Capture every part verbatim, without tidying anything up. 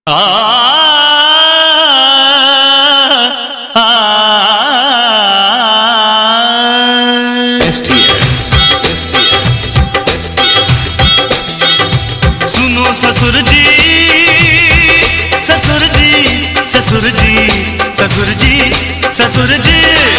आ, आ, सुनो ससुर जी ससुर जी ससुर जी ससुर जी ससुर जी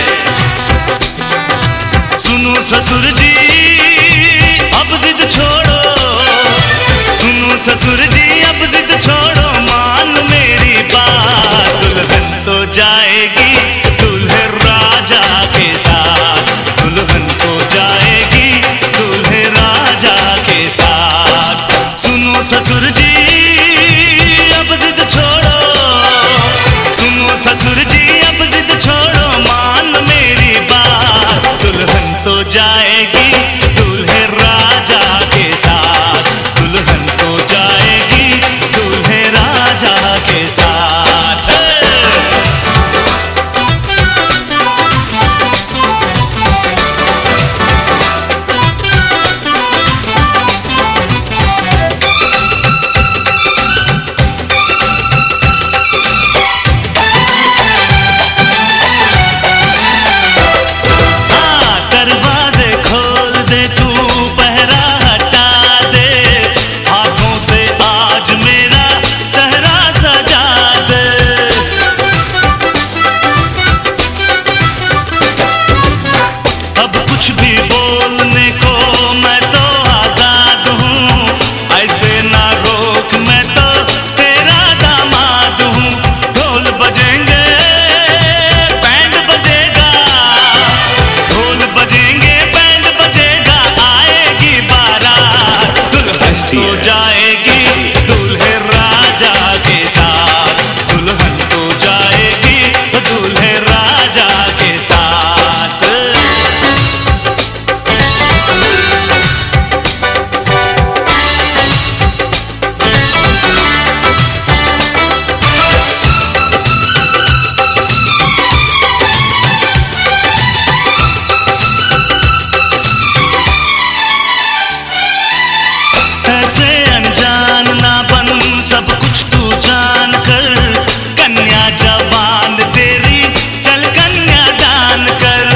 सुनो ससुर जी अब जिद छोड़ो। सुनो ससुर जी अब जिद छोड़ो, मान मेरी बात। दुल्हन तो जाएगी दूल्हे राजा के साथ, दुल्हन तो जाएगी दूल्हे राजा के साथ। सुनो ससुर जी अब जिद छोड़ो। सुनो ससुर जी अब जिद छोड़ो, मान मेरी बात। दुल्हन तो जाएगी दूल्हे राजा के साथ, दुल्हन तो जाएगी दूल्हे राजा के साथ। तो जाएगी दूल्हे राजा के साथ, दुल्हन तो जाएगी दूल्हे राजा के साथ। ऐसे अनजान ना बन, सब कुछ तू जान कर। कन्या जवान तेरी, चल कन्या दान कर।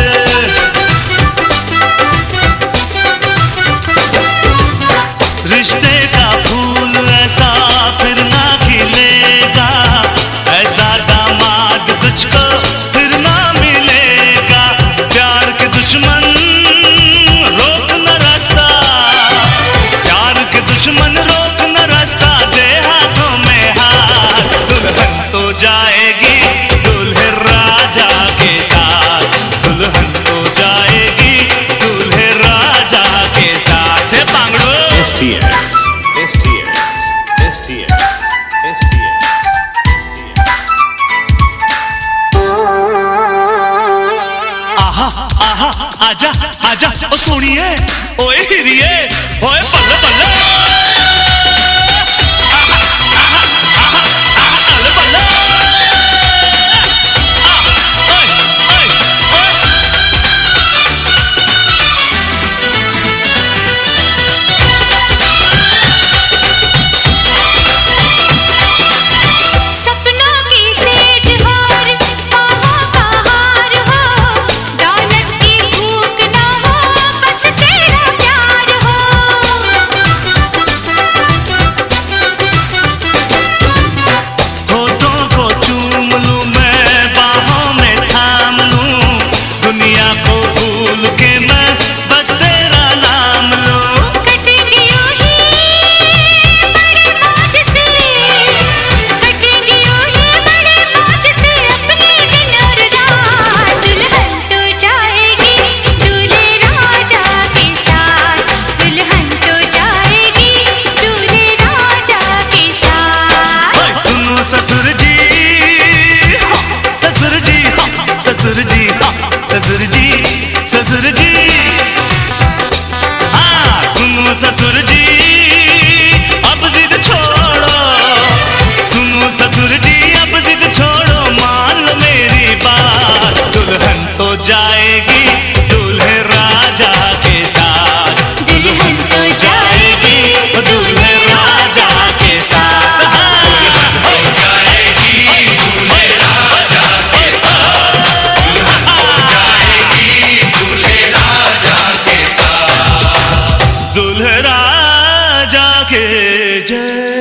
रिश्ते का फूल ऐसा फिर ना खिलेगा, ऐसा दामाद तुझको फिर ना मिलेगा। प्यार के दुश्मन रोक न रास्ता, प्यार के दुश्मन रोक न रास्ता, दे हाथों में हाथ। दुल्हन तो जाएगी दूल्हे राजा के साथ, दुल्हन तो जाएगी दूल्हे राजा के साथ। हे पांगड़ो S T S S T S S T S S T S आहा आहा आजा आजा ओ सोनिए, ओए हिरिए, ओए बल्ले बल्ले, आहा आहा आहा आहा बल्ले बल्ले, आ ओए ओए ओए। सपनों की सेज हार, बाहों का हार हो, दौलत की भूख ना हो, बस तेरा प्यार हो। जय